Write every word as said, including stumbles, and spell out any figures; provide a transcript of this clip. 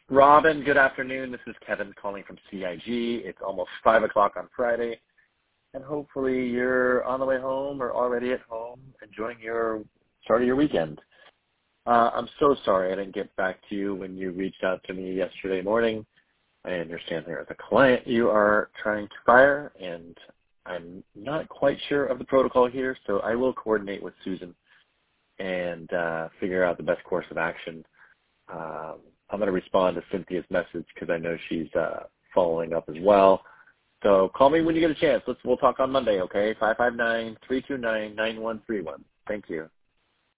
Robin, good afternoon. This is Kevin calling from C I G. It's almost five o'clock on Friday, and hopefully you're on the way home or already at home enjoying your start of your weekend. Uh, I'm so sorry I didn't get back to you when you reached out to me yesterday morning. I understand there is a client you are trying to fire, and I'm not quite sure of the protocol here, so I will coordinate with Susan and uh, figure out the best course of action. Um, I'm going to respond to Cynthia's message because I know she's uh, following up as well. So call me when you get a chance. Let's we'll talk on Monday, okay? five five nine, three two nine, nine one three one. Thank you.